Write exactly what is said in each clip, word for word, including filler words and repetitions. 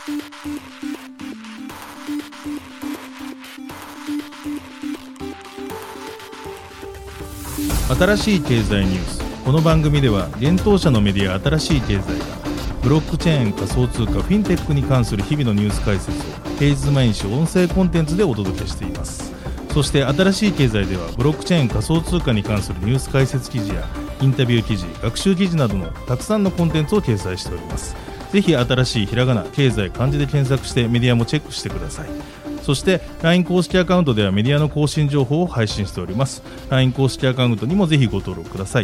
新しい経済ニュース。この番組では現当社のメディア新しい経済がブロックチェーン、仮想通貨、フィンテックに関する日々のニュース解説を平日毎日音声コンテンツでお届けしています。そして新しい経済ではブロックチェーン、仮想通貨に関するニュース解説記事やインタビュー記事、学習記事などのたくさんのコンテンツを掲載しております。ぜひ新しいひらがな、経済、漢字で検索してメディアもチェックしてください。そして ライン 公式アカウントではメディアの更新情報を配信しております。 ライン 公式アカウントにもぜひご登録ください。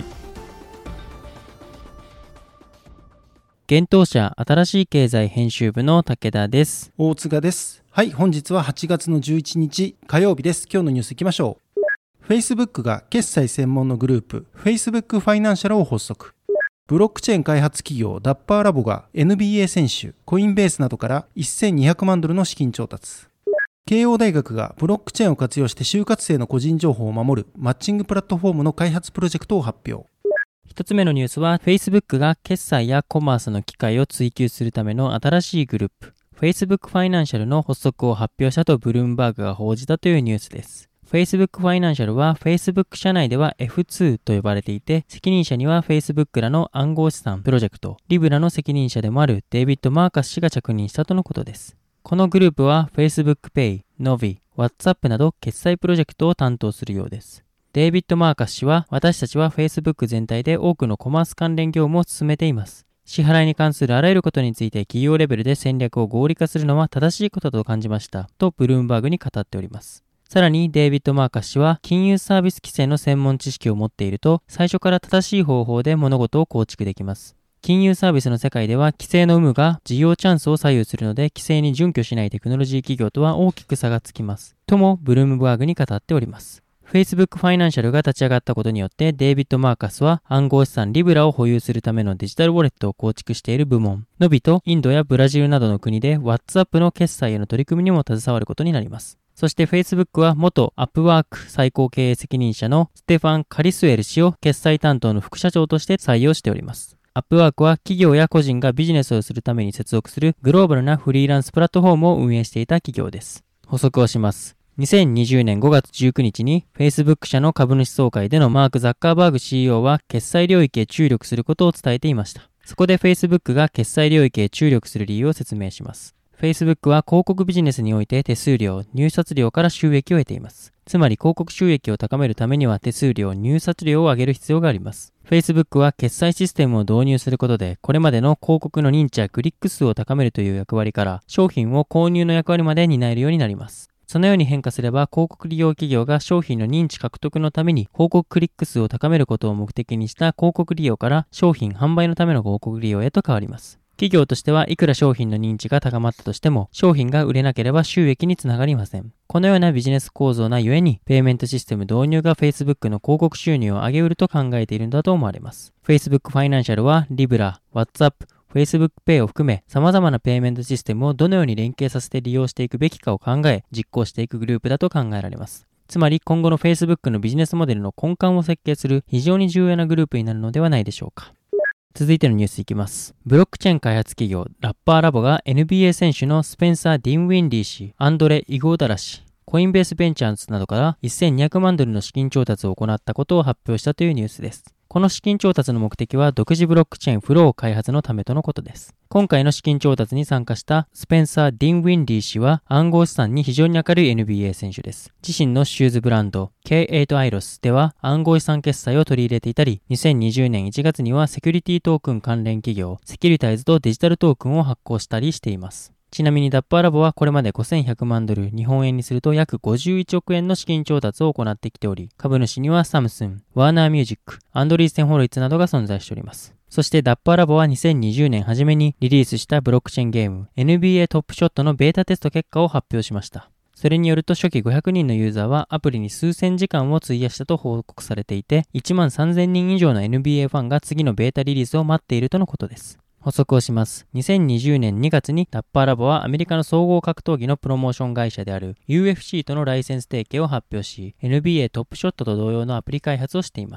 現当社新しい経済編集部の武田です。 大塚です。はい、本日ははちがつのじゅういちにち火曜日です。今日のニュースいきましょう。 Facebook が決済専門のグループ Facebook ファイナンシャルを発足。ブロックチェーン開発企業ダッパーラボが エヌビーエー 選手、コインベースなどからせんにひゃくまんドルの資金調達。慶応大学がブロックチェーンを活用して就活生の個人情報を守るマッチングプラットフォームの開発プロジェクトを発表。 一つ目のニュースは Facebook が決済やコマースの機会を追求するための新しいグループ Facebook ファイナンシャルの発足を発表したとブルームバーグが報じたというニュースです。Facebook ファイナンシャルは Facebook 社内では エフツー と呼ばれていて、責任者には Facebook らの暗号資産プロジェクトリブラの責任者でもあるデイビッド・マーカス氏が着任したとのことです。このグループは Facebook Pay、Novi、WhatsApp など決済プロジェクトを担当するようです。デイビッド・マーカス氏は、私たちは Facebook 全体で多くのコマース関連業務を進めています。支払いに関するあらゆることについて企業レベルで戦略を合理化するのは正しいことだと感じました。とブルームバーグに語っております。さらにデイビッド・マーカス氏は、金融サービス規制の専門知識を持っていると、最初から正しい方法で物事を構築できます。金融サービスの世界では規制の有無が事業チャンスを左右するので規制に準拠しないテクノロジー企業とは大きく差がつきます。ともブルームバーグに語っております。Facebook ファイナンシャルが立ち上がったことによってデイビッド・マーカスは暗号資産リブラを保有するためのデジタルウォレットを構築している部門、ノビとインドやブラジルなどの国で WhatsApp の決済への取り組みにも携わることになります。そして Facebook は元アップワーク最高経営責任者のステファン・カリスウェル氏を決済担当の副社長として採用しております。アップワークは企業や個人がビジネスをするために接続するグローバルなフリーランスプラットフォームを運営していた企業です。補足をします。にせんにじゅうねんごがつじゅうくにちに Facebook 社の株主総会でのマーク・ザッカーバーグ シーイーオー は決済領域へ注力することを伝えていました。そこで Facebook が決済領域へ注力する理由を説明します。Facebook は広告ビジネスにおいて手数料、入札料から収益を得ています。つまり広告収益を高めるためには手数料、入札料を上げる必要があります。Facebook は決済システムを導入することで、これまでの広告の認知やクリック数を高めるという役割から、商品を購入の役割まで担えるようになります。そのように変化すれば、広告利用企業が商品の認知獲得のために広告クリック数を高めることを目的にした広告利用から商品販売のための広告利用へと変わります。企業としてはいくら商品の認知が高まったとしても、商品が売れなければ収益につながりません。このようなビジネス構造なゆえに、ペイメントシステム導入が Facebook の広告収入を上げうると考えているのだと思われます。Facebook ファイナンシャルは Libra、WhatsApp、Facebook Pay を含め様々なペイメントシステムをどのように連携させて利用していくべきかを考え、実行していくグループだと考えられます。つまり今後の Facebook のビジネスモデルの根幹を設計する非常に重要なグループになるのではないでしょうか。続いてのニュースいきます。ブロックチェーン開発企業ラッパーラボが エヌビーエー 選手のスペンサー・ディンウィンリー氏、アンドレ・イゴーダラ氏、コインベースベンチャーズなどからせんにひゃくまんドルの資金調達を行ったことを発表したというニュースです。この資金調達の目的は独自ブロックチェーンフロー開発のためとのことです。今回の資金調達に参加したスペンサー・ディンウィンリー氏は暗号資産に非常に明るい エヌビーエー 選手です。自身のシューズブランド ケーエイト アイロス では暗号資産決済を取り入れていたり、にせんにじゅうねんいちがつにはセキュリティトークン関連企業セキュリタイズとデジタルトークンを発行したりしています。ちなみにダッパーラボはこれまでごせんひゃくまんドル、日本円にすると約ごじゅういちおくえんの資金調達を行ってきており、株主にはサムスン、ワーナーミュージック、アンドリーセンホロイツなどが存在しております。そしてダッパーラボはにせんにじゅうねん初めにリリースしたブロックチェーンゲーム エヌビーエー トップショットのベータテスト結果を発表しました。それによると初期ごひゃくにんのユーザーはアプリに数千時間を費やしたと報告されていて、いちまんさんぜんにん以上の エヌビーエー ファンが次のベータリリースを待っているとのことです。補足をします。にせんにじゅうねんにがつにダッパーラボはアメリカの総合格闘技のプロモーション会社である ユーエフシー とのライセンス提携を発表し、エヌビーエー トップショットと同様のアプリ開発をしています。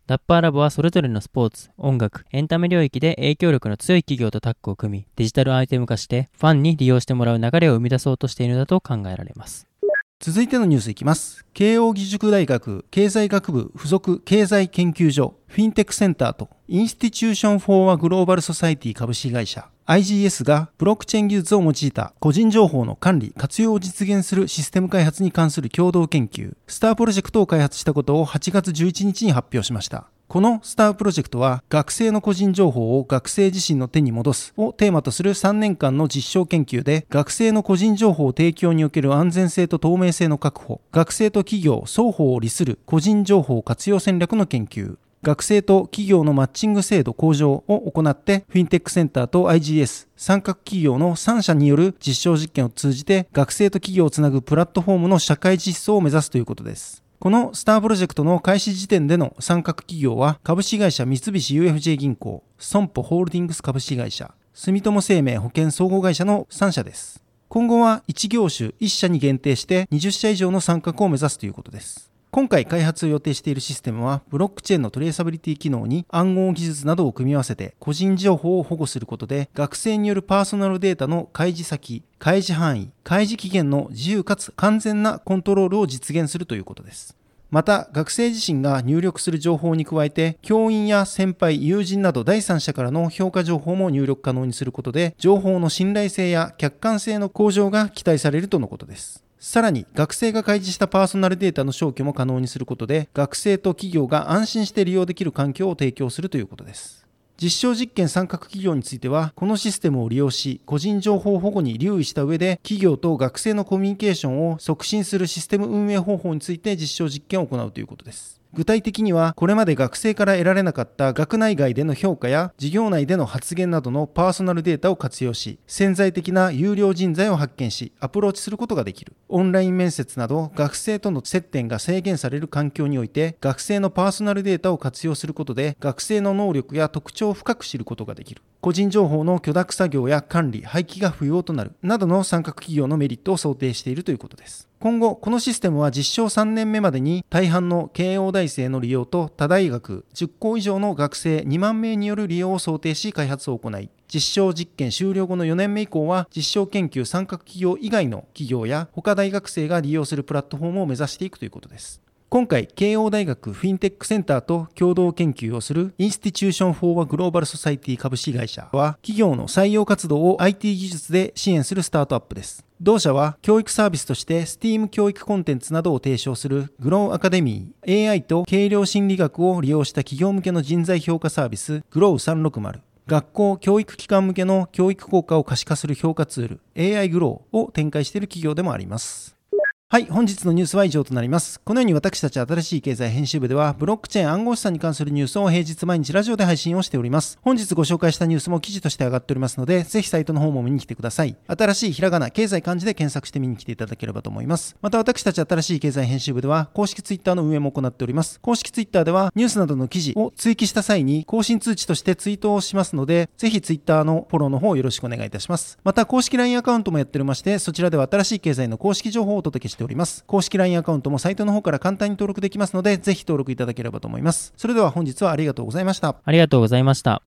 ダッパーラボはそれぞれのスポーツ、音楽、エンタメ領域で影響力の強い企業とタッグを組み、デジタルアイテム化してファンに利用してもらう流れを生み出そうとしているのだと考えられます。 続いてのニュースいきます。慶應義塾大学経済学部附属経済研究所フィンテックセンターとインスティチューション・フォー・ア・グローバル・ソサイティ株式会社 アイジーエス がブロックチェーン技術を用いた個人情報の管理・活用を実現するシステム開発に関する共同研究スタープロジェクトを開発したことをはちがつじゅういちにちに発表しました。このスタープロジェクトは学生の個人情報を学生自身の手に戻すをテーマとするさんねんかんの実証研究で、学生の個人情報提供における安全性と透明性の確保、学生と企業双方を利する個人情報活用戦略の研究、学生と企業のマッチング制度向上を行ってフィンテックセンターと アイジーエス 参画企業のさんしゃによる実証実験を通じて学生と企業をつなぐプラットフォームの社会実装を目指すということです。このスタープロジェクトの開始時点での参画企業は株式会社三菱 ユーエフジェー 銀行、損保ホールディングス株式会社、住友生命保険総合会社のさんしゃです。今後はいち業種いっしゃに限定してにじゅっしゃ以上の参画を目指すということです。今回開発を予定しているシステムはブロックチェーンのトレーサビリティ機能に暗号技術などを組み合わせて個人情報を保護することで学生によるパーソナルデータの開示先、開示範囲、開示期限の自由かつ完全なコントロールを実現するということです。また学生自身が入力する情報に加えて教員や先輩、友人など第三者からの評価情報も入力可能にすることで情報の信頼性や客観性の向上が期待されるとのことです。さらに学生が開示したパーソナルデータの消去も可能にすることで学生と企業が安心して利用できる環境を提供するということです。実証実験参画企業についてはこのシステムを利用し個人情報保護に留意した上で企業と学生のコミュニケーションを促進するシステム運営方法について実証実験を行うということです。具体的にはこれまで学生から得られなかった学内外での評価や授業内での発言などのパーソナルデータを活用し潜在的な有料人材を発見しアプローチすることができる。オンライン面接など学生との接点が制限される環境において学生のパーソナルデータを活用することで学生の能力や特徴を深く知ることができる。個人情報の許諾作業や管理、廃棄が不要となるなどの参画企業のメリットを想定しているということです。今後このシステムは実証さんねんめまでに大半の慶応大生の利用と他大学じゅっこう以上の学生にまんめいによる利用を想定し開発を行い、実証実験終了後のよねんめ以降は実証研究参画企業以外の企業や他大学生が利用するプラットフォームを目指していくということです。今回慶応大学フィンテックセンターと共同研究をするインスティチューション・フォー・ア・グローバル・ソサイティ株式会社は企業の採用活動を アイティー 技術で支援するスタートアップです。同社は教育サービスとして スティーム 教育コンテンツなどを提唱するグローアカデミー、エーアイ と軽量心理学を利用した企業向けの人材評価サービスグローさんびゃくろくじゅう、学校・教育機関向けの教育効果を可視化する評価ツール エーアイ グローを展開している企業でもあります。はい、本日のニュースは以上となります。このように私たち新しい経済編集部ではブロックチェーン暗号資産に関するニュースを平日毎日ラジオで配信をしております。本日ご紹介したニュースも記事として上がっておりますので、ぜひサイトの方も見に来てください。新しいひらがな、経済漢字で検索して見に来ていただければと思います。また私たち新しい経済編集部では公式ツイッターの運営も行っております。公式ツイッターではニュースなどの記事を追記した際に更新通知としてツイートをしますので、ぜひツイッターのフォローの方よろしくお願いいたします。また公式 ライン アカウントもやっておりまして、そちらでは新しい経済の公式情報をお届けしております。公式 ライン アカウントもサイトの方から簡単に登録できますので、ぜひ登録いただければと思います。それでは本日はありがとうございました。 ありがとうございました。